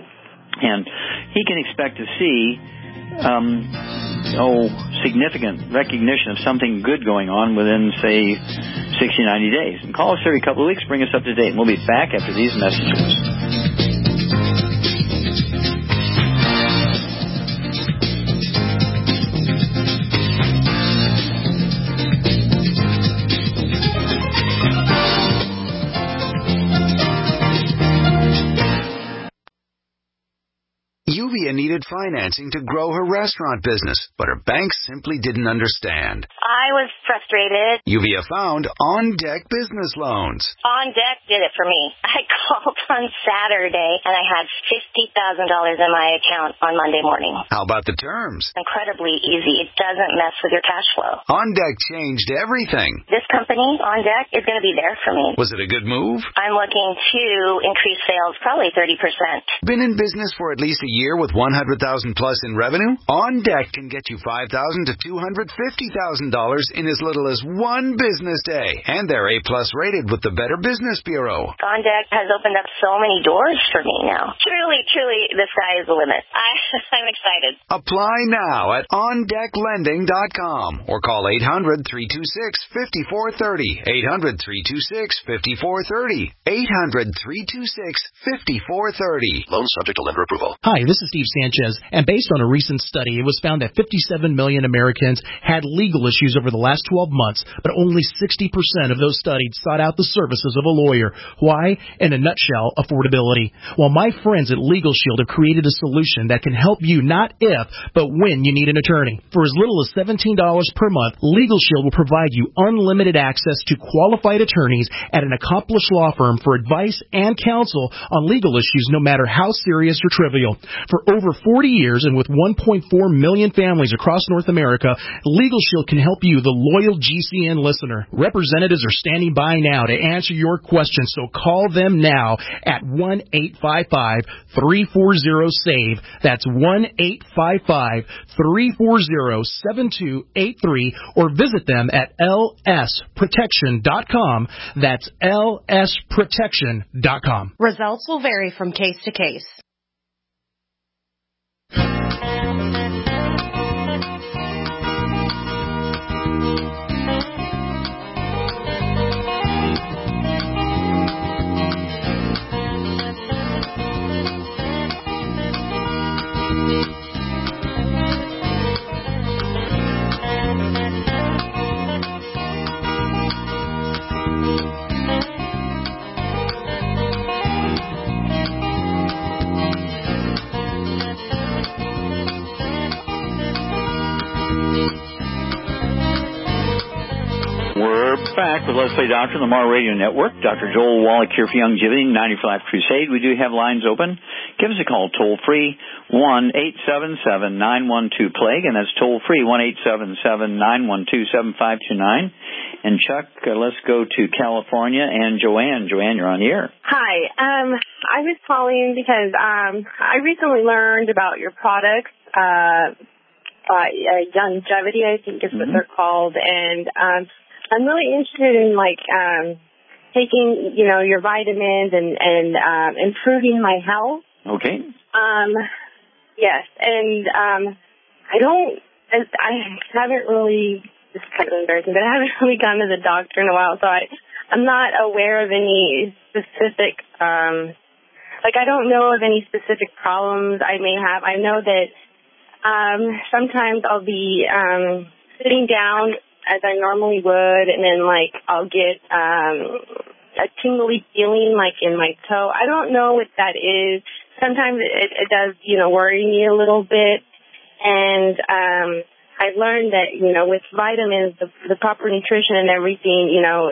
And he can expect to see um, oh, significant recognition of something good going on within, say, sixty, ninety days. And call us every couple of weeks, bring us up to date, and we'll be back after these messages. Yuvia needed financing to grow her restaurant business, but her bank simply didn't understand. I was frustrated. Yuvia found On Deck Business Loans. On Deck did it for me. I called on Saturday, and I had fifty thousand dollars in my account on Monday morning. How about the terms? Incredibly easy. It doesn't mess with your cash flow. On Deck changed everything. This company, On Deck, is going to be there for me. Was it a good move? I'm looking to increase sales probably thirty percent. Been in business for at least a year with one hundred thousand dollars plus in revenue? On Deck can get you five thousand dollars to two hundred fifty thousand dollars in as little as one business day. And they're A plus rated with the Better Business Bureau. On Deck has opened up so many doors for me now. Truly, truly, the sky is the limit. I, I'm excited. Apply now at on deck lending dot com or call eight hundred, three two six, five four three zero. eight hundred, three two six, five four three zero. eight hundred, three two six, five four three zero. Loan subject to lender approval. Hi, this is Steve Sanchez, and based on a recent study, it was found that fifty-seven million Americans had legal issues over the last twelve months, but only sixty percent of those studied sought out the services of a lawyer. Why? In a nutshell, affordability. Well, my friends at Legal Shield have created a solution that can help you not if, but when you need an attorney. For as little as seventeen dollars per month, Legal Shield will provide you unlimited access to qualified attorneys at an accomplished law firm for advice and counsel on legal issues, no matter how serious or trivial. For over forty years and with one point four million families across North America, Legal Shield can help you, the loyal G C N listener. Representatives are standing by now to answer your questions, so call them now at one eight five five, three four zero, S A V E. That's one eight five five, three four zero, seven two eight three, or visit them at L S protection dot com. That's L S protection dot com. Results will vary from case to case. back with Let's Play Doctor on the Mar Radio Network. Doctor Joel Wallach here for Youngevity, ninety for Life Crusade. We do have lines open. Give us a call toll-free, one eight seven seven, nine one two, plague, and that's toll-free, one eight seven seven, nine one two, seven five two nine. And Chuck, uh, let's go to California and Joanne. Joanne, you're on the air. Hi. Um, I was calling because um, I recently learned about your products, uh, uh, Youngevity, I think is what mm-hmm. they're called, and um, I'm really interested in, like, um, taking, you know, your vitamins and, and um, improving my health. Okay. Um, yes, and um, I don't, I haven't really, this is kind of embarrassing, but I haven't really gone to the doctor in a while, so I, I'm not aware of any specific, um, like, I don't know of any specific problems I may have. I know that um, sometimes I'll be um, sitting down as I normally would, and then, like, I'll get um, a tingly feeling, like, in my toe. I don't know what that is. Sometimes it, it does, you know, worry me a little bit. And um, I've learned that, you know, with vitamins, the, the proper nutrition and everything, you know,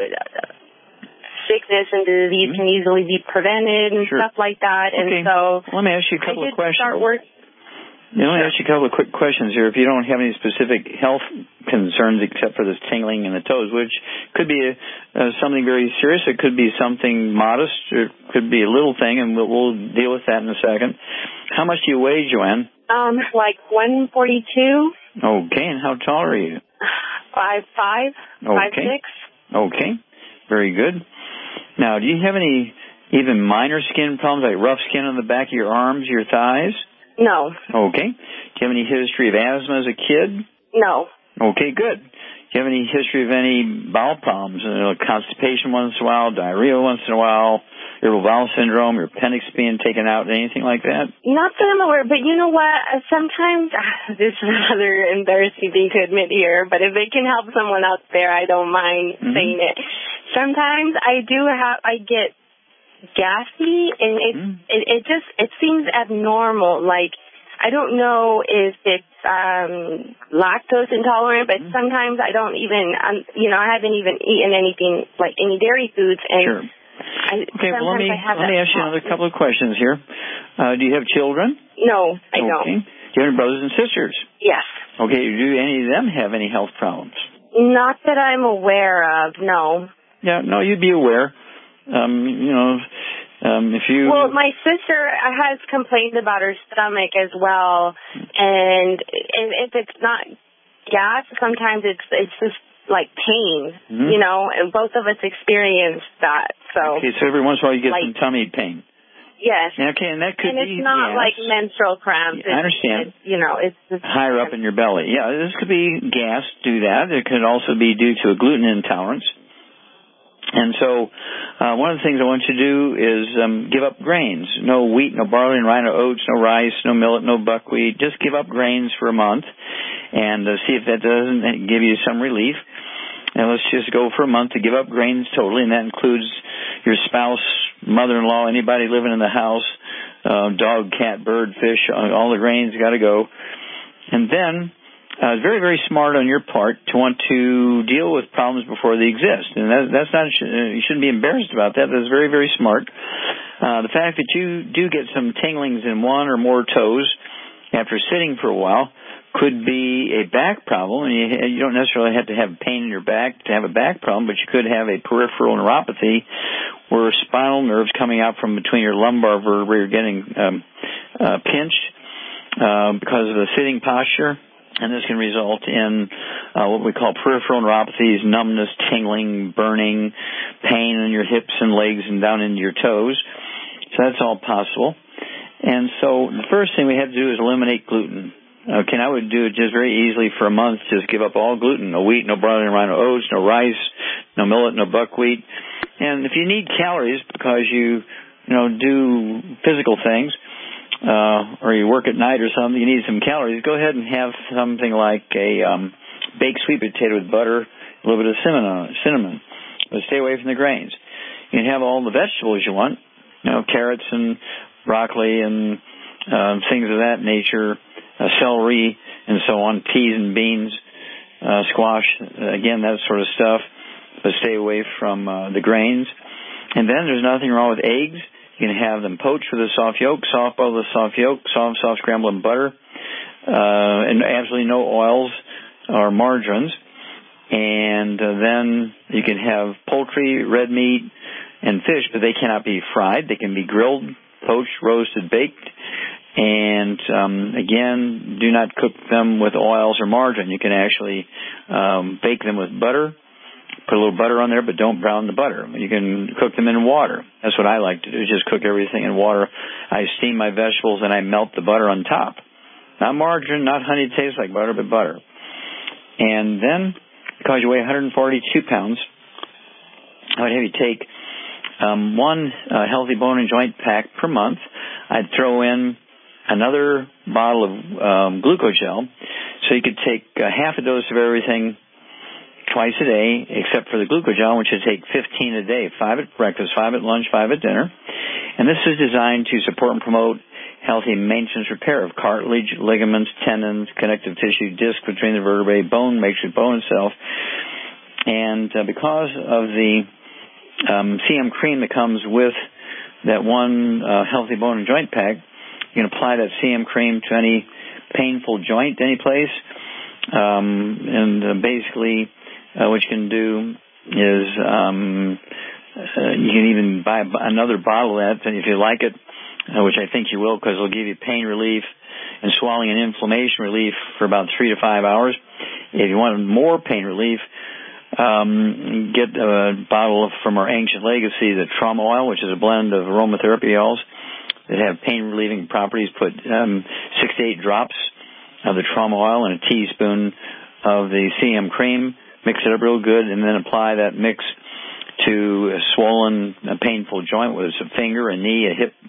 sickness and disease mm-hmm. can easily be prevented and sure. stuff like that. Okay. And so let me ask you a couple of questions. Start work- Yeah, let me ask you a couple of quick questions here. If you don't have any specific health concerns except for this tingling in the toes, which could be a, uh, something very serious, it could be something modest, or it could be a little thing, and we'll, we'll deal with that in a second. How much do you weigh, Joanne? Um, like one forty-two. Okay, and how tall are you? Five five, okay. five six. Okay, very good. Now, do you have any even minor skin problems, like rough skin on the back of your arms, your thighs? No. Okay. Do you have any history of asthma as a kid? No. Okay, good. Do you have any history of any bowel problems, you know, constipation once in a while, diarrhea once in a while, irritable bowel syndrome, your appendix being taken out, anything like that? Not that I'm aware, but you know what? Sometimes, this is another embarrassing thing to admit here, but if it can help someone out there, I don't mind mm-hmm. saying it. Sometimes I do have, I get gassy, and it, mm. it it just it seems abnormal. Like, I don't know if it's um lactose intolerant, but mm. sometimes I don't even um, you know I haven't even eaten anything like any dairy foods, and sure. I, okay, well, let me let me ask you another couple of questions here. Uh, do you have children? No, I okay. don't. Do you have any brothers and sisters? Yes. Okay. Do any of them have any health problems? Not that I'm aware of. No. Yeah. No, you'd be aware. Um, you know, um, if you... Well, my sister has complained about her stomach as well, and if it's not gas, sometimes it's it's just like pain, mm-hmm. you know, and both of us experience that, so... Okay, so every once in a while you get like, some tummy pain. Yes. Okay, and that could and be... And it's not gas. like menstrual cramps. I understand. It's, you know, it's... Just higher up in your belly. Yeah, this could be gas, do that. It could also be due to a gluten intolerance. And so uh, one of the things I want you to do is um, give up grains. No wheat, no barley, no rye, no oats, no rice, no millet, no buckwheat. Just give up grains for a month and uh, see if that doesn't give you some relief. And let's just go for a month to give up grains totally, and that includes your spouse, mother-in-law, anybody living in the house, uh, dog, cat, bird, fish, all the grains got to go. And then... Uh, it's very, very smart on your part to want to deal with problems before they exist. And that, that's not, you shouldn't be embarrassed about that. That's very, very smart. Uh, the fact that you do get some tinglings in one or more toes after sitting for a while could be a back problem. And you, you don't necessarily have to have pain in your back to have a back problem, but you could have a peripheral neuropathy where spinal nerves coming out from between your lumbar vertebrae are getting um, uh, pinched uh, because of the sitting posture. And this can result in uh, what we call peripheral neuropathies, numbness, tingling, burning, pain in your hips and legs and down into your toes. So that's all possible. And so the first thing we have to do is eliminate gluten. Okay, and I would do it just very easily for a month. Just give up all gluten, no wheat, no barley, no rye, no oats, no rice, no millet, no buckwheat. And if you need calories because you, you know, do physical things, Uh, or you work at night or something, you need some calories, go ahead and have something like a um, baked sweet potato with butter, a little bit of cinnamon on it, cinnamon. But stay away from the grains. You can have all the vegetables you want, you know, carrots and broccoli and uh, things of that nature, uh, celery and so on, peas and beans, uh, squash, again, that sort of stuff. but stay away from uh, the grains. And then there's nothing wrong with eggs. You can have them poached with a soft yolk, soft boil with a soft yolk, soft, soft scramble in butter, uh, and absolutely no oils or margarines. And uh, then you can have poultry, red meat, and fish, but they cannot be fried. They can be grilled, poached, roasted, baked. And, um, again, do not cook them with oils or margarine. You can actually um, bake them with butter, put a little butter on there, but don't brown the butter. You can cook them in water. That's what I like to do, just cook everything in water. I steam my vegetables and I melt the butter on top. Not margarine, not honey, it tastes like butter, but butter. And then, because you weigh one hundred forty-two pounds, I would have you take um, one uh, healthy bone and joint pack per month. I'd throw in another bottle of um, glucogel, so you could take uh, half a dose of everything twice a day, except for the glucogel, which would take fifteen a day, five at breakfast, five at lunch, five at dinner. And this is designed to support and promote healthy maintenance repair of cartilage, ligaments, tendons, connective tissue, disc between the vertebrae, bone, makes your bone itself. And uh, because of the um, C M cream that comes with that one uh, healthy bone and joint pack, you can apply that C M cream to any painful joint, any place. Um, and uh, basically, uh, what you can do is um, uh, you can even buy another bottle of that, and if you like it, uh, which I think you will, because it'll give you pain relief and swelling and inflammation relief for about three to five hours. If you want more pain relief, um, get a bottle of, from our ancient legacy, the trauma oil, which is a blend of aromatherapy oils that have pain relieving properties. Put um, six to eight drops of the trauma oil and a teaspoon of the C M cream. Mix it up real good, and then apply that mix to a swollen, a painful joint, whether it's a finger, a knee, a hip,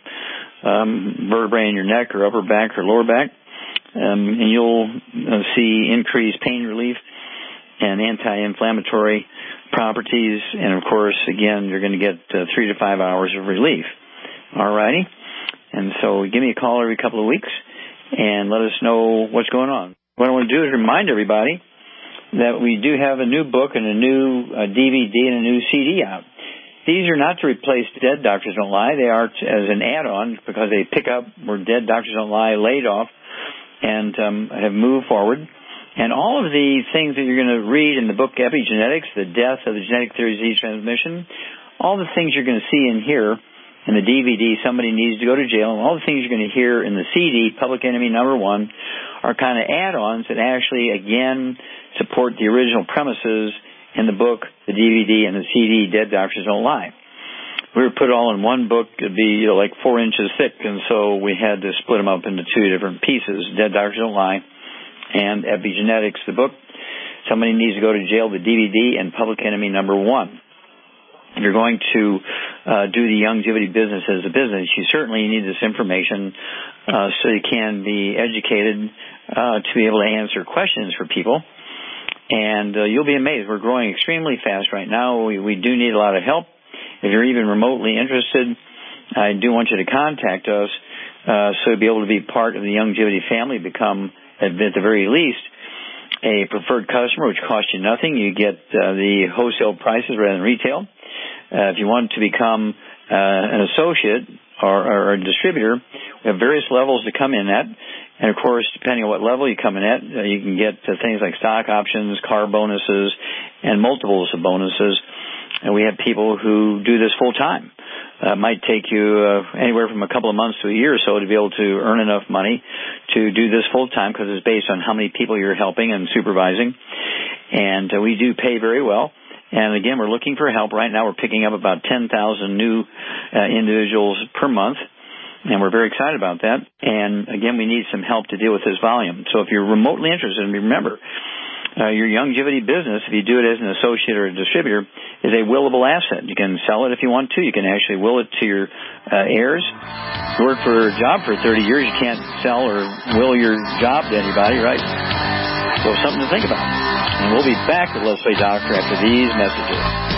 um, vertebrae in your neck or upper back or lower back. Um, and you'll uh, see increased pain relief and anti-inflammatory properties. And, of course, again, you're going to get uh, three to five hours of relief. All righty? And so give me a call every couple of weeks and let us know what's going on. What I want to do is remind everybody that we do have a new book and a new uh, D V D and a new C D out. These are not to replace Dead Doctors Don't Lie. They are t- as an add-on because they pick up where Dead Doctors Don't Lie laid off and um, have moved forward. And all of the things that you're going to read in the book Epigenetics, the death of the genetic theory of disease transmission, all the things you're going to see in here in the D V D, Somebody Needs to Go to Jail, and all the things you're going to hear in the C D, Public Enemy Number One, are kind of add-ons that actually, again, support the original premises in the book, the D V D, and the C D, Dead Doctors Don't Lie. We were put all in one book. It'd be, you know, like four inches thick, and so we had to split them up into two different pieces, Dead Doctors Don't Lie and Epigenetics, the book. Somebody Needs to Go to Jail, the D V D, and Public Enemy Number One. If you're going to uh, do the longevity business as a business, you certainly need this information uh, so you can be educated uh, to be able to answer questions for people. And uh, you'll be amazed. We're growing extremely fast right now. We, we do need a lot of help. If you're even remotely interested, I do want you to contact us uh, so you'll be able to be part of the longevity family, become, at the very least, a preferred customer, which costs you nothing. You get uh, the wholesale prices rather than retail. Uh, if you want to become uh, an associate or, or a distributor, we have various levels to come in at. And, of course, depending on what level you come in at, uh, you can get uh, things like stock options, car bonuses, and multiples of bonuses. And we have people who do this full-time. Uh, it might take you uh, anywhere from a couple of months to a year or so to be able to earn enough money to do this full-time because it's based on how many people you're helping and supervising. And uh, we do pay very well. And, again, we're looking for help. Right now we're picking up about ten thousand new uh, individuals per month, and we're very excited about that. And, again, we need some help to deal with this volume. So if you're remotely interested, and remember, uh, your longevity business, if you do it as an associate or a distributor, is a willable asset. You can sell it if you want to. You can actually will it to your uh, heirs. You work for a job for thirty years, you can't sell or will your job to anybody, right? So something to think about. And we'll be back with Let's Play Doctor after these messages.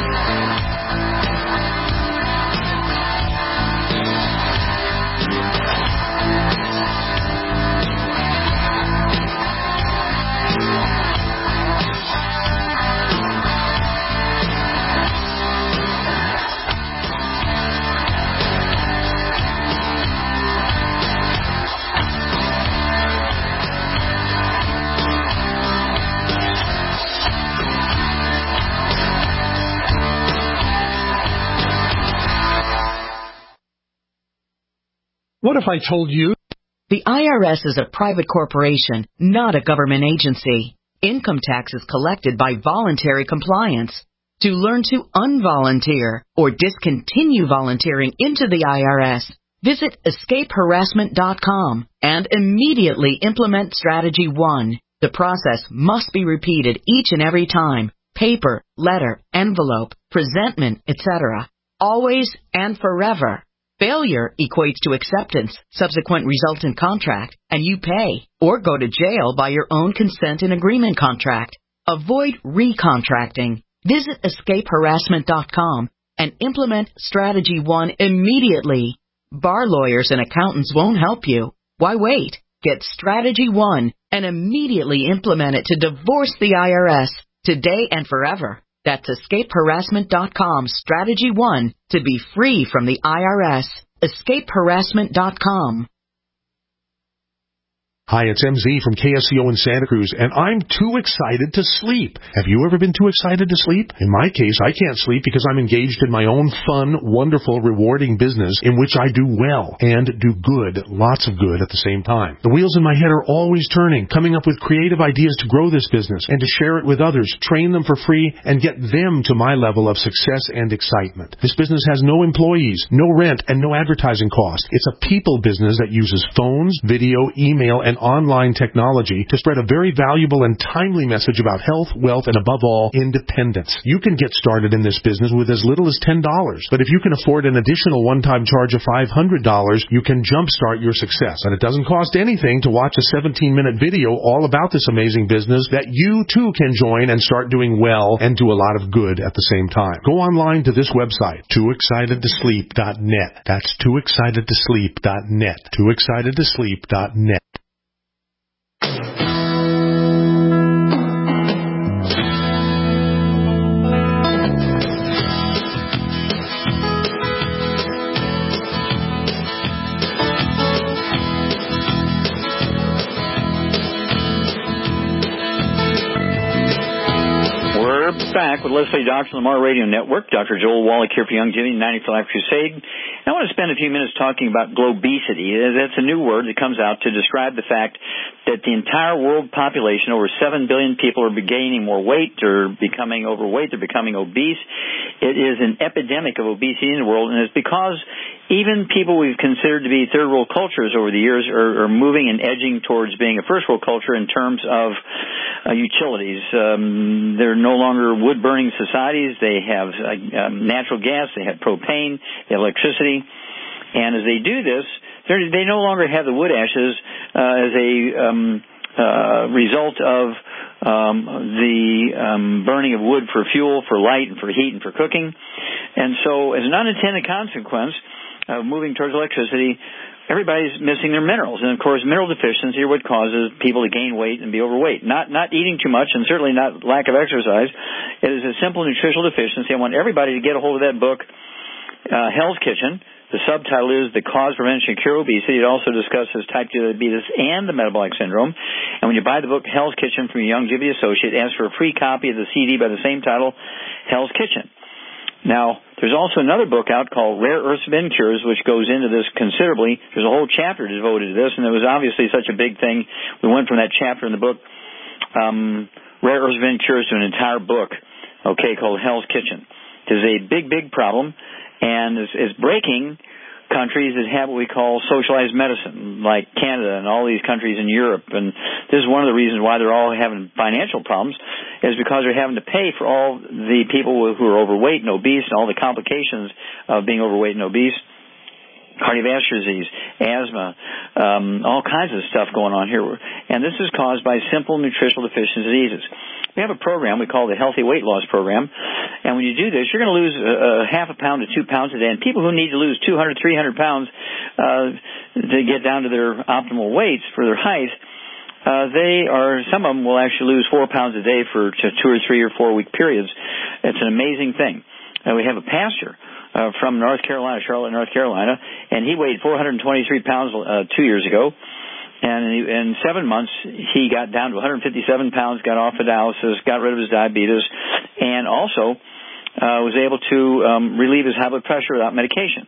What if I told you? The I R S is a private corporation, not a government agency. Income tax is collected by voluntary compliance. To learn to unvolunteer or discontinue volunteering into the I R S, visit escape harassment dot com and immediately implement Strategy one. The process must be repeated each and every time. Paper, letter, envelope, presentment, et cetera. Always and forever. Failure equates to acceptance, subsequent resultant contract, and you pay or go to jail by your own consent and agreement contract. Avoid recontracting. Visit escape harassment dot com and implement Strategy one immediately. Bar lawyers and accountants won't help you. Why wait? Get Strategy one and immediately implement it to divorce the I R S today and forever. That's escape harassment dot com, Strategy one, to be free from the I R S. escape harassment dot com. Hi, it's M Z from K S C O in Santa Cruz, and I'm too excited to sleep. Have you ever been too excited to sleep? In my case, I can't sleep because I'm engaged in my own fun, wonderful, rewarding business in which I do well and do good, lots of good at the same time. The wheels in my head are always turning, coming up with creative ideas to grow this business and to share it with others, train them for free, and get them to my level of success and excitement. This business has no employees, no rent, and no advertising cost. It's a people business that uses phones, video, email, and online technology to spread a very valuable and timely message about health, wealth, and above all, independence. You can get started in this business with as little as ten dollars, but if you can afford an additional one-time charge of five hundred dollars, you can jumpstart your success. And it doesn't cost anything to watch a seventeen-minute video all about this amazing business that you too can join and start doing well and do a lot of good at the same time. Go online to this website, too excited to sleep dot net. That's too excited to sleep dot net. too excited to sleep dot net. Back with Leslie Doctor on the Lamar Radio Network. Doctor Joel Wallach here for Youngevity ninety for Life Crusade. I want to spend a few minutes talking about globesity. That's a new word that comes out to describe the fact that the entire world population, over seven billion people, are gaining more weight, or becoming overweight, they're becoming obese. It is an epidemic of obesity in the world, and it's because even people we've considered to be third world cultures over the years are, are moving and edging towards being a first world culture in terms of uh, utilities. Um, they're no longer wood-burning societies. They have uh, um, natural gas. They have propane. They have electricity. And as they do this, they no longer have the wood ashes uh, as a um, uh, result of um, the um, burning of wood for fuel, for light, and for heat, and for cooking. And so as an unintended consequence of moving towards electricity, everybody's missing their minerals. And, of course, mineral deficiency are what causes people to gain weight and be overweight. Not not eating too much, and certainly not lack of exercise. It is a simple nutritional deficiency. I want everybody to get a hold of that book, uh, Hell's Kitchen. The subtitle is The Cause, Prevention, and Cure Obesity. It also discusses type two diabetes and the metabolic syndrome. And when you buy the book Hell's Kitchen from your Youngevity associate, ask for a free copy of the C D by the same title, Hell's Kitchen. Now, there's also another book out called Rare Earths Ben Cures, which goes into this considerably. There's a whole chapter devoted to this, and it was obviously such a big thing. We went from that chapter in the book, um, Rare Earths Ben Cures, to an entire book, okay, called Hell's Kitchen. It is a big, big problem, and it's, it's breaking countries that have what we call socialized medicine, like Canada and all these countries in Europe. And this is one of the reasons why they're all having financial problems, is because they're having to pay for all the people who are overweight and obese and all the complications of being overweight and obese. Cardiovascular disease, asthma, um, all kinds of stuff going on here. And this is caused by simple nutritional deficiency diseases. We have a program we call the Healthy Weight Loss Program. And when you do this, you're going to lose a, a half a pound to two pounds a day. And people who need to lose two hundred, three hundred pounds uh, to get down to their optimal weights for their height, uh, they are, some of them will actually lose four pounds a day for two or three or four week periods. It's an amazing thing. And we have a pastor Uh, from North Carolina, Charlotte, North Carolina, and he weighed four hundred twenty-three pounds uh, two years ago, and in seven months he got down to one hundred fifty-seven pounds, got off of dialysis, got rid of his diabetes, and also uh, was able to um, relieve his high blood pressure without medication.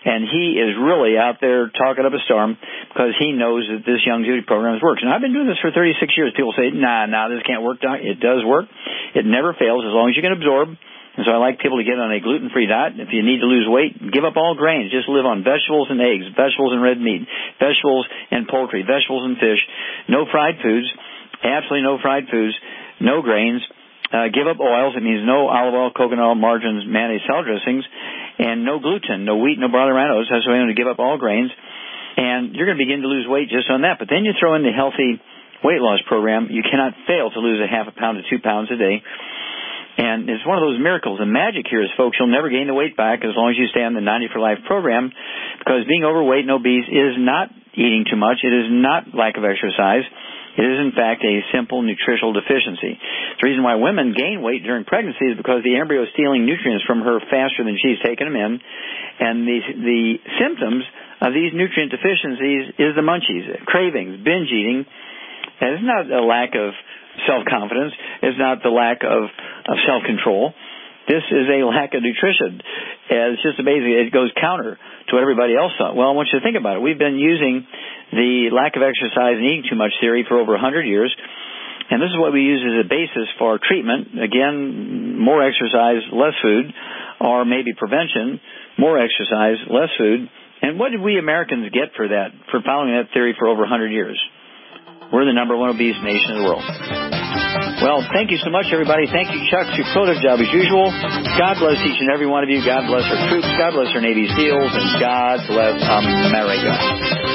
And he is really out there talking up a storm because he knows that this Young Duty program works. And I've been doing this for thirty-six years. People say, nah, nah, this can't work. It does work. It never fails as long as you can absorb. And so I like people to get on a gluten-free diet. If you need to lose weight, give up all grains. Just live on vegetables and eggs, vegetables and red meat, vegetables and poultry, vegetables and fish. No fried foods. Absolutely no fried foods. No grains. Uh, give up oils. It means no olive oil, coconut oil, margarines, mayonnaise, salad dressings. And no gluten, no wheat, no barley, rhinos. That's why you want to give up all grains. And you're going to begin to lose weight just on that. But then you throw in the healthy weight loss program. You cannot fail to lose a half a pound to two pounds a day. And it's one of those miracles. The magic here is, folks, you'll never gain the weight back as long as you stay on the ninety for Life program, because being overweight and obese is not eating too much. It is not lack of exercise. It is, in fact, a simple nutritional deficiency. The reason why women gain weight during pregnancy is because the embryo is stealing nutrients from her faster than she's taking them in. And the, the symptoms of these nutrient deficiencies is the munchies, cravings, binge eating. And it's not a lack of self-confidence. It's not the lack of, of self-control. This is a lack of nutrition. And it's just amazing. It goes counter to what everybody else thought. Well, I want you to think about it. We've been using the lack of exercise and eating too much theory for over one hundred years. And this is what we use as a basis for treatment. Again, more exercise, less food, or maybe prevention, more exercise, less food. And what did we Americans get for that, for following that theory for over one hundred years? We're the number one obese nation in the world. Well, thank you so much, everybody. Thank you, Chuck. Your productive job as usual. God bless each and every one of you. God bless our troops. God bless our Navy SEALs. And God bless America.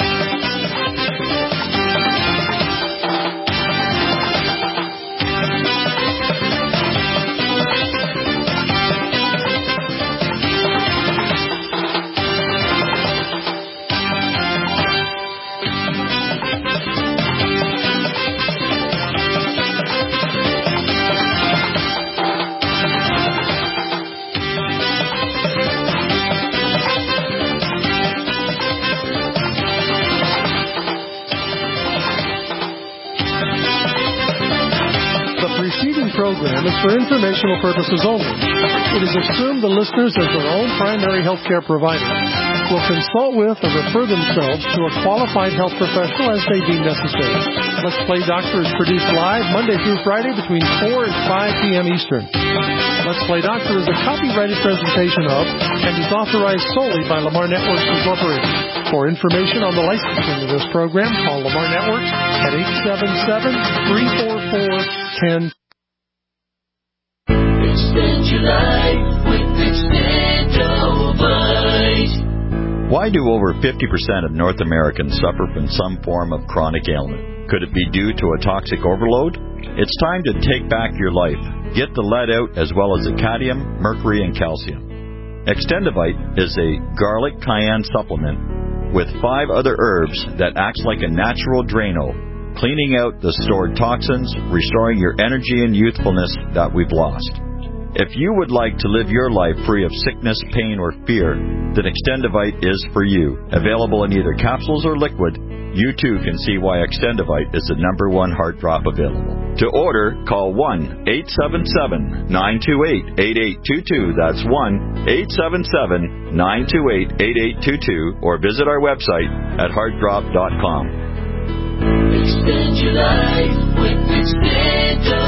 Program is for informational purposes only. It is assumed the listeners, as their own primary health care provider, will consult with or refer themselves to a qualified health professional as they deem necessary. Let's Play Doctor is produced live Monday through Friday between four and five p.m. Eastern. Let's Play Doctor is a copyrighted presentation of and is authorized solely by Lamar Networks Incorporated. For information on the licensing of this program, call Lamar Networks at eight seven seven, three four four, one zero. Extend your life with Extendovite. Why do over fifty percent of North Americans suffer from some form of chronic ailment? Could it be due to a toxic overload? It's time to take back your life. Get the lead out as well as the cadmium, mercury, and calcium. Extendovite is a garlic cayenne supplement with five other herbs that acts like a natural Drano, cleaning out the stored toxins, restoring your energy and youthfulness that we've lost. If you would like to live your life free of sickness, pain, or fear, then Extendovite is for you. Available in either capsules or liquid, you too can see why Extendovite is the number one heart drop available. To order, call one eight seven seven, nine two eight, eight eight two two. That's one eight seven seven, nine two eight, eight eight two two, or visit our website at heart drop dot com. Extend your life with Extendovite.